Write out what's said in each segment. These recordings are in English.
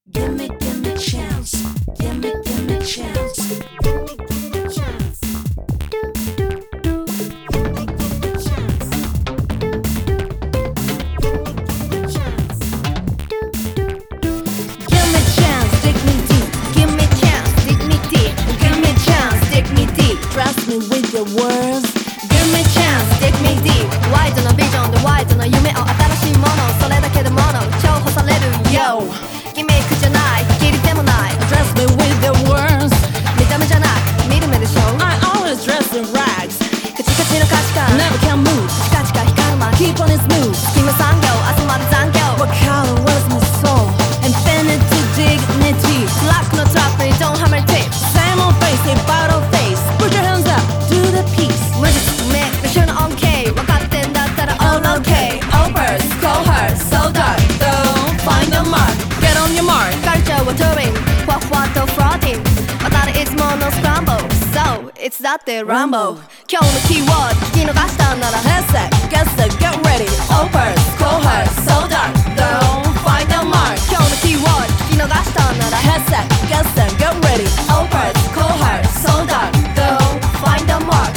Gimme chance. Gimme chance. Gimme chance. Trust me with your words. Give me chance, dig me deep. ワイドなビジョンでワイドな夢を新しいものそれだけでもの重宝される Yo ギミックじゃないキリでもない Trust me with your words. 見た目じゃなく見る目でしょ I always dress in rags. カチカチの価値観 Never can move. チカチカ光るマン Keep on it smooth. 隙間産業朝まで残業 What color was my soul? Infinity dignity. トラックのトラップに Don't hammer tip Same old face, a bottle face. Put your hands up, do the piece. 無実め一緒の OK 分かってんだったら All OK Opers, call her, so dark. Don't find the mark. Get on your mark. カルチャーはトゥーリングふわふわとフローティング渡るいつものスクランブル So いつだって Rambo 今日のキーワード聞き逃したんなら Headset, get set, get ready. Opers, call her, so dark. Don't find the mark. 今日のキーワード聞き逃したんなら Headset, get set, get ready. Opers, call her, so dark. Don't find the mark.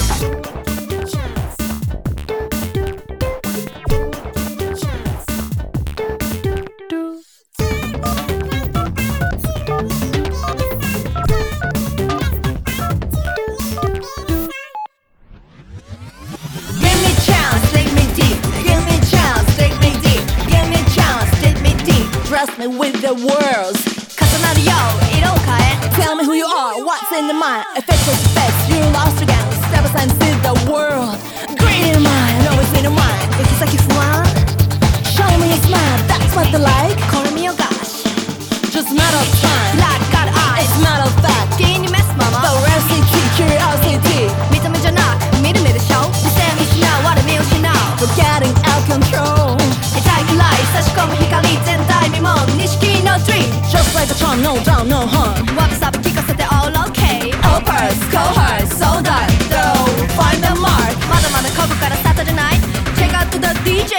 Give me chance, dig me deep Give me chance, dig me deep Give me chance, dig me deep Trust me with the words. 重なるよ色を変え Tell me who you are, what's in the mind. Effects is effects, you lost again. Step aside and see the world. Green in your mind, always in your mind. 行き先不安 Show me a smile, that's what they like. これ見よがし Just matter of time. Black got eyes It's matter of fact. 気に召すまま Curiosity, curiosity. 見た目じゃなく見る目でしょ視線失う我見失う We're getting out control. 痛いくらい差し込む光全体見も錦の dream Just like a charm, no doubt, no harm. ワブサブ聞かせて all okay Opers, call her, so dark. Don't find the mark. まだまだここからスタートじゃない Check out the DJ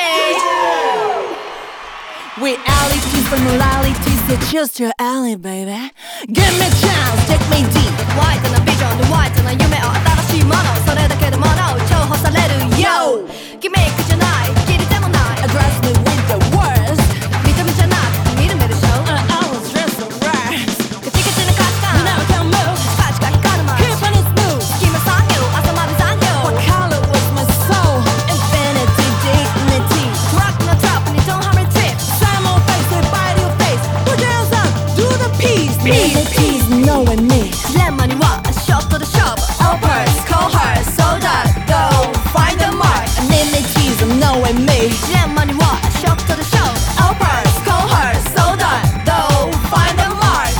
Realities from moralities, so choose your alley, baby. Give me a chance, take me deep. ワイドなビジョンでワイドな夢を新しいものそれだけでもの重宝される Yo ギミックじゃないキリでもない Address me with the words. 見た目じゃなく見る目でしょ I always dress in rags. カチカチな価値観 You never can move. チカチカ光るマン Keep on it smooth. 隙間産業朝まで残業 What color was my soul? Infinity dignity. トラックのトラップに Don't hammer tip Same old face, say bite your face. Put your hands up, do the peace. Peace, knowing me. ジレンマにはショットで勝負 Opers, call her, so dark. Don't find the mark. Amenities, knowing me. ジレンマにはショットで勝負 Opers, call her, so dark. Don't find the mark.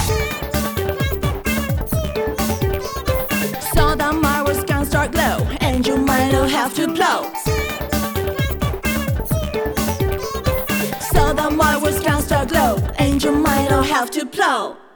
So that my words can start glow, and you might not have to blow. So that my words can start glow, and you might not have to blow.